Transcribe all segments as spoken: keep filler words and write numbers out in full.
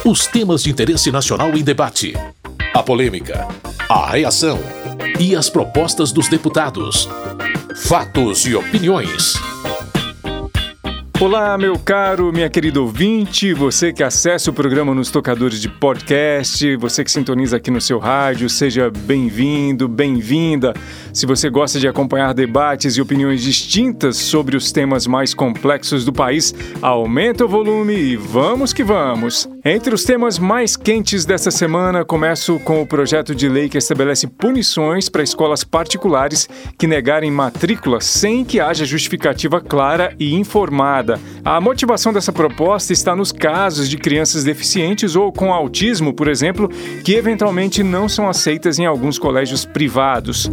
Os temas de interesse nacional em debate, a polêmica, a reação e as propostas dos deputados. Fatos e opiniões. Olá, meu caro, minha querida ouvinte, você que acessa o programa nos tocadores de podcast, você que sintoniza aqui no seu rádio, seja bem-vindo, bem-vinda. Se você gosta de acompanhar debates e opiniões distintas sobre os temas mais complexos do país, aumenta o volume e vamos que vamos. Entre os temas mais quentes dessa semana, começo com o projeto de lei que estabelece punições para escolas particulares que negarem matrícula sem que haja justificativa clara e informada. A motivação dessa proposta está nos casos de crianças deficientes ou com autismo, por exemplo, que eventualmente não são aceitas em alguns colégios privados.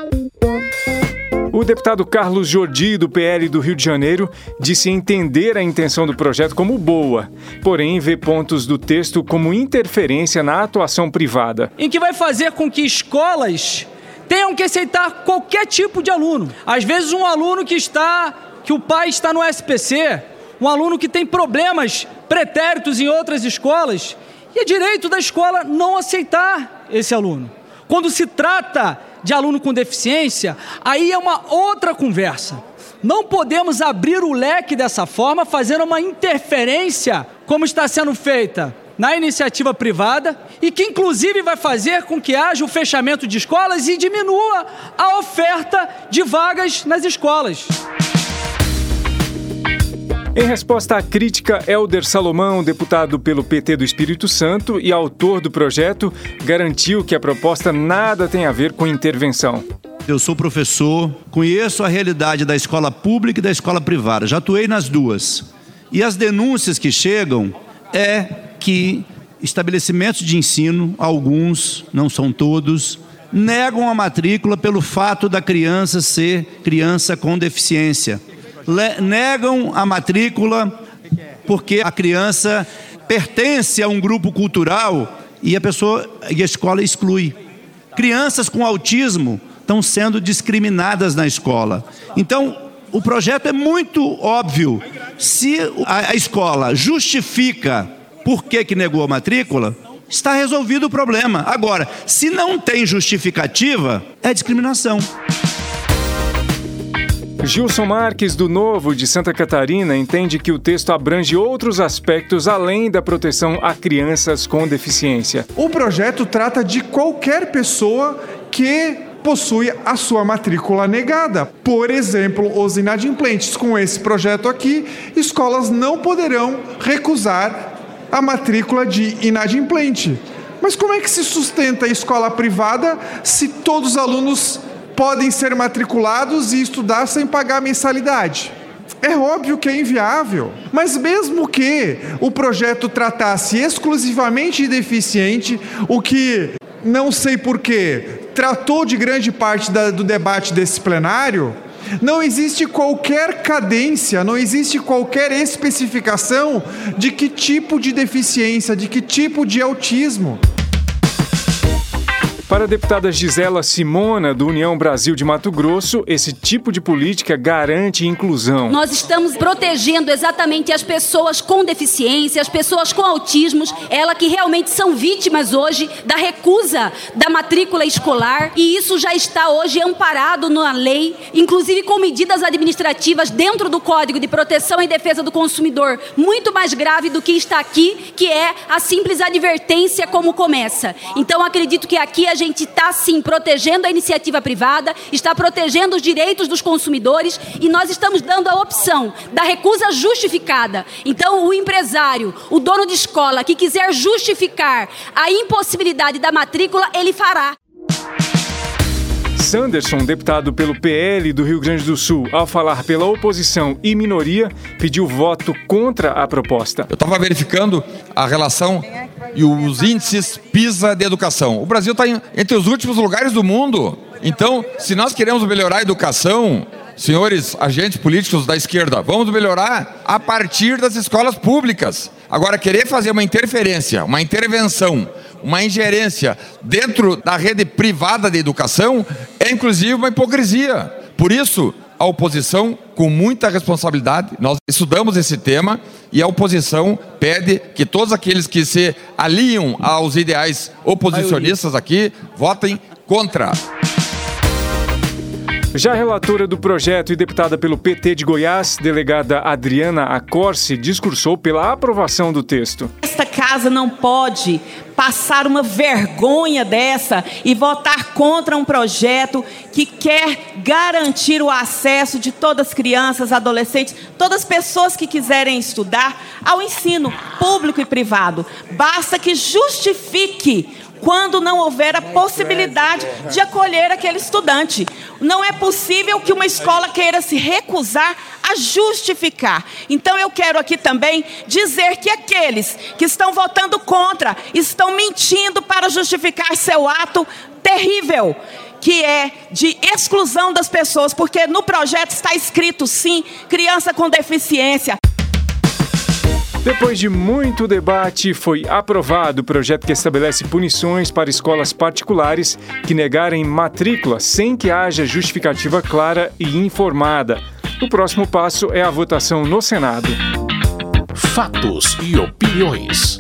O deputado Carlos Jordi, do P L do Rio de Janeiro, disse entender a intenção do projeto como boa, porém vê pontos do texto como interferência na atuação privada. Em que vai fazer com que escolas tenham que aceitar qualquer tipo de aluno. Às vezes um aluno que está, que o pai está no S P C, um aluno que tem problemas pretéritos em outras escolas, e é direito da escola não aceitar esse aluno. Quando se trata de aluno com deficiência, aí é uma outra conversa. Não podemos abrir o leque dessa forma, fazendo uma interferência, como está sendo feita na iniciativa privada, e que inclusive vai fazer com que haja o fechamento de escolas e diminua a oferta de vagas nas escolas. Em resposta à crítica, Helder Salomão, deputado pelo P T do Espírito Santo e autor do projeto, garantiu que a proposta nada tem a ver com intervenção. Eu sou professor, conheço a realidade da escola pública e da escola privada, já atuei nas duas. E as denúncias que chegam é que estabelecimentos de ensino, alguns, não são todos, negam a matrícula pelo fato da criança ser criança com deficiência. Le- negam a matrícula porque a criança pertence a um grupo cultural e a pessoa e a escola exclui. Crianças com autismo estão sendo discriminadas na escola. Então, o projeto é muito óbvio. Se a, a escola justifica por que que negou a matrícula, está resolvido o problema. Agora, se não tem justificativa, é discriminação. Gilson Marques, do Novo, de Santa Catarina, entende que o texto abrange outros aspectos além da proteção a crianças com deficiência. O projeto trata de qualquer pessoa que possui a sua matrícula negada. Por exemplo, os inadimplentes. Com esse projeto aqui, escolas não poderão recusar a matrícula de inadimplente. Mas como é que se sustenta a escola privada se todos os alunos podem ser matriculados e estudar sem pagar mensalidade? É óbvio que é inviável. Mas mesmo que o projeto tratasse exclusivamente de deficiente, o que, não sei porquê, tratou de grande parte da, do debate desse plenário, não existe qualquer cadência, não existe qualquer especificação de que tipo de deficiência, de que tipo de autismo. Para a deputada Gisela Simona, do União Brasil de Mato Grosso, esse tipo de política garante inclusão. Nós estamos protegendo exatamente as pessoas com deficiência, as pessoas com autismos, elas que realmente são vítimas hoje da recusa da matrícula escolar, e isso já está hoje amparado na lei, inclusive com medidas administrativas dentro do Código de Proteção e Defesa do Consumidor, muito mais grave do que está aqui, que é a simples advertência como começa. Então acredito que aqui a gente A gente está, sim, protegendo a iniciativa privada, está protegendo os direitos dos consumidores e nós estamos dando a opção da recusa justificada. Então, o empresário, o dono de escola que quiser justificar a impossibilidade da matrícula, ele fará. Sanderson, deputado pelo P L do Rio Grande do Sul, ao falar pela oposição e minoria, pediu voto contra a proposta. Eu estava verificando a relação e os índices PISA de educação. O Brasil está entre os últimos lugares do mundo. Então, se nós queremos melhorar a educação, senhores agentes políticos da esquerda, vamos melhorar a partir das escolas públicas. Agora, querer fazer uma interferência, uma intervenção, uma ingerência dentro da rede privada de educação é, inclusive, uma hipocrisia. Por isso, a oposição, com muita responsabilidade, nós estudamos esse tema e a oposição pede que todos aqueles que se aliam aos ideais oposicionistas aqui votem contra. Já a relatora do projeto e deputada pelo P T de Goiás, delegada Adriana Accorsi, discursou pela aprovação do texto. Esta casa não pode passar uma vergonha dessa e votar contra um projeto que quer garantir o acesso de todas as crianças, adolescentes, todas as pessoas que quiserem estudar ao ensino público e privado. Basta que justifique quando não houver a possibilidade de acolher aquele estudante. Não é possível que uma escola queira se recusar a justificar. Então eu quero aqui também dizer que aqueles que estão votando contra estão mentindo para justificar seu ato terrível, que é de exclusão das pessoas, porque no projeto está escrito, sim, criança com deficiência. Depois de muito debate, foi aprovado o projeto que estabelece punições para escolas particulares que negarem matrícula sem que haja justificativa clara e informada. O próximo passo é a votação no Senado. Fatos e opiniões.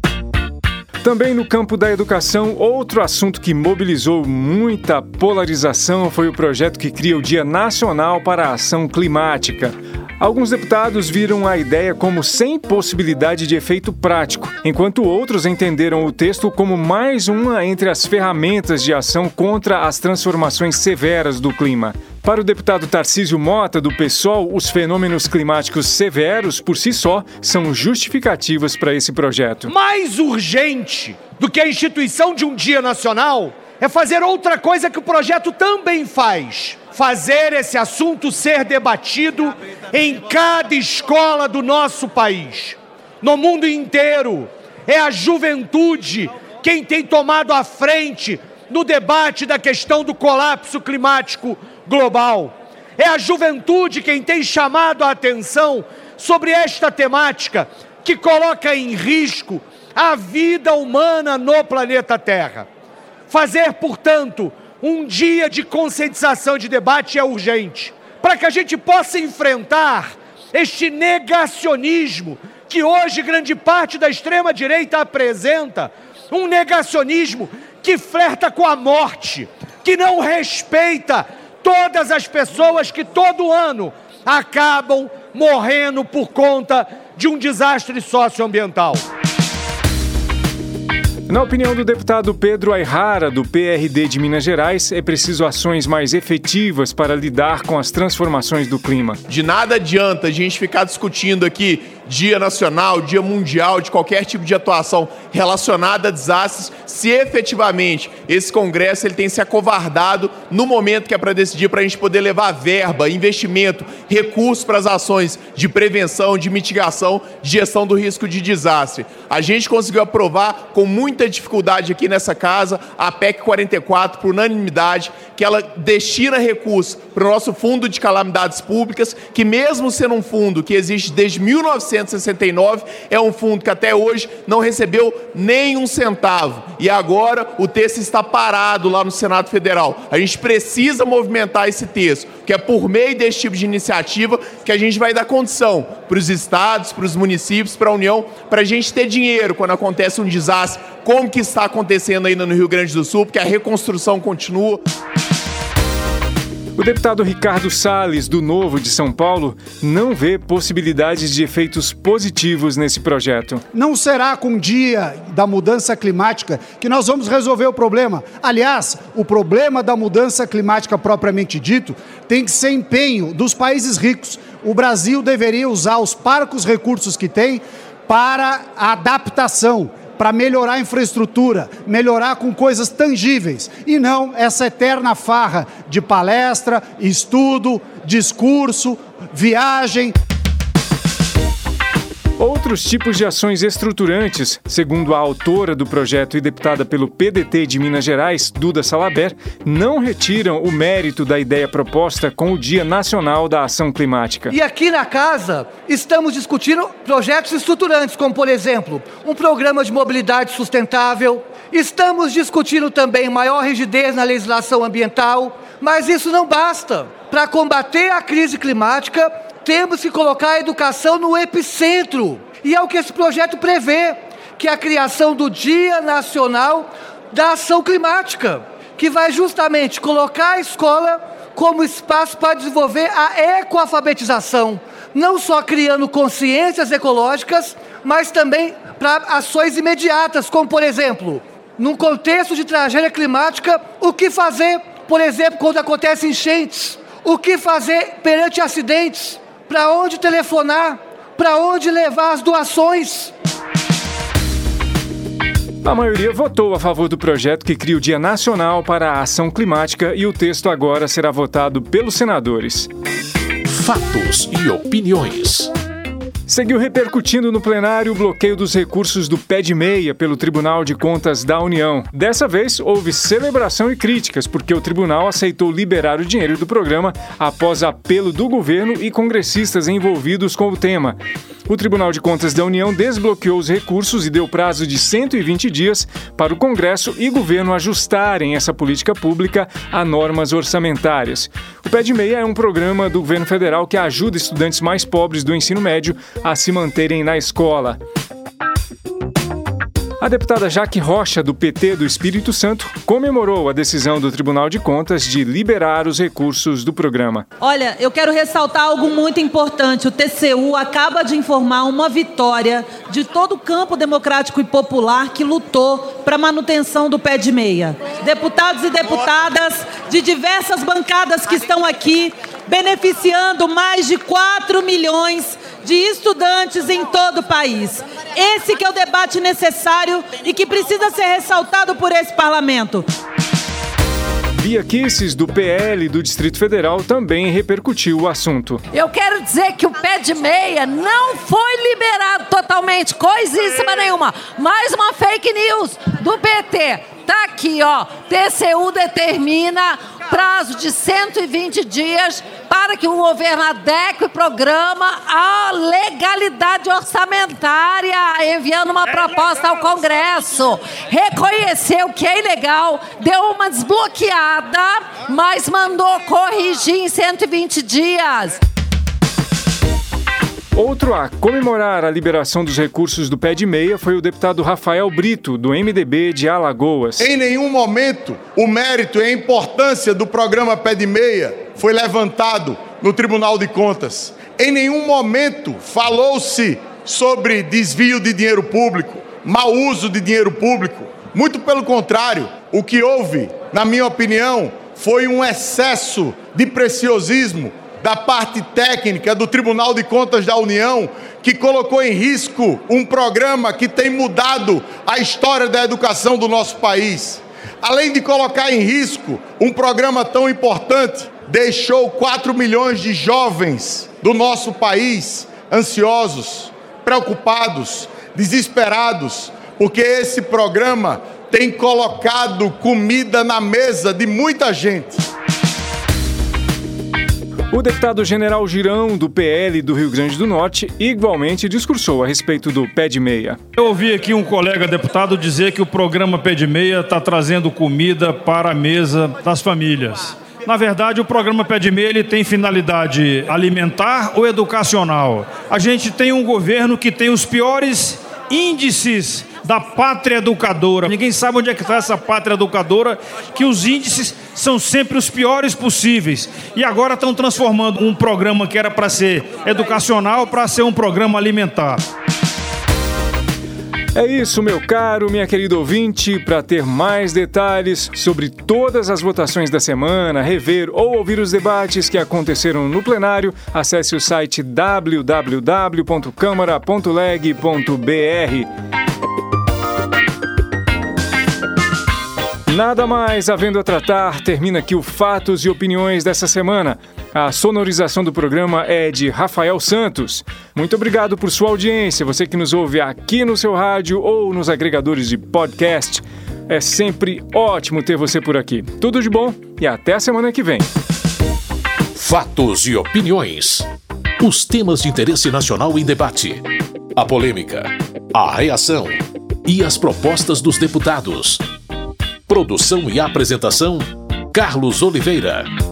Também no campo da educação, outro assunto que mobilizou muita polarização foi o projeto que cria o Dia Nacional para a Ação Climática. Alguns deputados viram a ideia como sem possibilidade de efeito prático, enquanto outros entenderam o texto como mais uma entre as ferramentas de ação contra as transformações severas do clima. Para o deputado Tarcísio Mota, do PSOL, os fenômenos climáticos severos, por si só, são justificativas para esse projeto. Mais urgente do que a instituição de um Dia Nacional é fazer outra coisa que o projeto também faz. Fazer esse assunto ser debatido em cada escola do nosso país. No mundo inteiro, é a juventude quem tem tomado a frente no debate da questão do colapso climático global. É a juventude quem tem chamado a atenção sobre esta temática que coloca em risco a vida humana no planeta Terra. Fazer, portanto, um dia de conscientização e de debate é urgente, para que a gente possa enfrentar este negacionismo que hoje grande parte da extrema-direita apresenta, um negacionismo que flerta com a morte, que não respeita todas as pessoas que todo ano acabam morrendo por conta de um desastre socioambiental. Na opinião do deputado Pedro Ayrara, do P R D de Minas Gerais, é preciso ações mais efetivas para lidar com as transformações do clima. De nada adianta a gente ficar discutindo aqui Dia Nacional, Dia Mundial, de qualquer tipo de atuação relacionada a desastres, se efetivamente esse Congresso ele tem se acovardado no momento que é para decidir, para a gente poder levar verba, investimento, recursos para as ações de prevenção, de mitigação, de gestão do risco de desastre. A gente conseguiu aprovar com muita dificuldade aqui nessa casa a P E C quarenta e quatro, por unanimidade, que ela destina recursos para o nosso Fundo de Calamidades Públicas, que mesmo sendo um fundo que existe desde mil novecentos e sessenta e nove, é um fundo que até hoje não recebeu nem um centavo. E agora o texto está parado lá no Senado Federal. A gente precisa movimentar esse texto, que é por meio desse tipo de iniciativa que a gente vai dar condição para os estados, para os municípios, para a União, para a gente ter dinheiro quando acontece um desastre, como que está acontecendo ainda no Rio Grande do Sul, porque a reconstrução continua. O deputado Ricardo Salles, do Novo de São Paulo, não vê possibilidades de efeitos positivos nesse projeto. Não será com o dia da mudança climática que nós vamos resolver o problema. Aliás, o problema da mudança climática propriamente dito tem que ser empenho dos países ricos. O Brasil deveria usar os parcos recursos que tem para a adaptação, para melhorar a infraestrutura, melhorar com coisas tangíveis, e não essa eterna farra de palestra, estudo, discurso, viagem. Outros tipos de ações estruturantes, segundo a autora do projeto e deputada pelo P D T de Minas Gerais, Duda Salaber, não retiram o mérito da ideia proposta com o Dia Nacional da Ação Climática. E aqui na casa estamos discutindo projetos estruturantes, como por exemplo, um programa de mobilidade sustentável. Estamos discutindo também maior rigidez na legislação ambiental, mas isso não basta. para combater a crise climática, temos que colocar a educação no epicentro. E é o que esse projeto prevê, que é a criação do Dia Nacional da Ação Climática, que vai justamente colocar a escola como espaço para desenvolver a ecoalfabetização, não só criando consciências ecológicas, mas também para ações imediatas, como, por exemplo, num contexto de tragédia climática, o que fazer, por exemplo, quando acontecem enchentes, o que fazer perante acidentes, para onde telefonar, para onde levar as doações. A maioria votou a favor do projeto que cria o Dia Nacional para a Ação Climática e o texto agora será votado pelos senadores. Fatos e opiniões. Seguiu repercutindo no plenário o bloqueio dos recursos do Pé de Meia pelo Tribunal de Contas da União. Dessa vez, houve celebração e críticas, porque o tribunal aceitou liberar o dinheiro do programa após apelo do governo e congressistas envolvidos com o tema. O Tribunal de Contas da União desbloqueou os recursos e deu prazo de cento e vinte dias para o Congresso e governo ajustarem essa política pública a normas orçamentárias. O Pé de Meia é um programa do governo federal que ajuda estudantes mais pobres do ensino médio a se manterem na escola. A deputada Jaque Rocha, do P T do Espírito Santo, comemorou a decisão do Tribunal de Contas de liberar os recursos do programa. Olha, eu quero ressaltar algo muito importante. O T C U acaba de informar uma vitória de todo o campo democrático e popular que lutou para a manutenção do Pé de Meia. Deputados e deputadas de diversas bancadas que estão aqui, beneficiando mais de quatro milhões de estudantes em todo o país. Esse que é o debate necessário e que precisa ser ressaltado por esse parlamento. Bia Kicis, do P L do Distrito Federal, também repercutiu o assunto. Eu quero dizer que o Pé de Meia não foi liberado totalmente, coisíssima nenhuma. Mais uma fake news do P T. Tá aqui, ó. T C U determina prazo de cento e vinte dias para que o governo adeque o programa à legalidade orçamentária, enviando uma proposta ao Congresso. Reconheceu que é ilegal, deu uma desbloqueada, mas mandou corrigir em cento e vinte dias. Outro a comemorar a liberação dos recursos do Pé de Meia foi o deputado Rafael Brito, do M D B de Alagoas. Em nenhum momento o mérito e a importância do programa Pé de Meia foi levantado no Tribunal de Contas. Em nenhum momento falou-se sobre desvio de dinheiro público, mau uso de dinheiro público. Muito pelo contrário, o que houve, na minha opinião, foi um excesso de preciosismo da parte técnica do Tribunal de Contas da União, que colocou em risco um programa que tem mudado a história da educação do nosso país. Além de colocar em risco um programa tão importante, deixou quatro milhões de jovens do nosso país ansiosos, preocupados, desesperados, porque esse programa tem colocado comida na mesa de muita gente. O deputado General Girão, do P L do Rio Grande do Norte, igualmente discursou a respeito do Pé de Meia. Eu ouvi aqui um colega deputado dizer que o programa Pé de Meia está trazendo comida para a mesa das famílias. Na verdade, o programa Pé de Meia ele tem finalidade alimentar ou educacional. A gente tem um governo que tem os piores índices da pátria educadora. Ninguém sabe onde é que está essa pátria educadora, que os índices são sempre os piores possíveis. E agora estão transformando um programa que era para ser educacional para ser um programa alimentar. É isso, meu caro, minha querida ouvinte. Para ter mais detalhes sobre todas as votações da semana, rever ou ouvir os debates que aconteceram no plenário, acesse o site w w w ponto câmara ponto leg ponto b r. Nada mais havendo a tratar, termina aqui o Fatos e Opiniões dessa semana. A sonorização do programa é de Rafael Santos. Muito obrigado por sua audiência, você que nos ouve aqui no seu rádio ou nos agregadores de podcast. É sempre ótimo ter você por aqui. Tudo de bom e até a semana que vem. Fatos e Opiniões. Os temas de interesse nacional em debate. A polêmica, a reação e as propostas dos deputados. Produção e apresentação, Carlos Oliveira.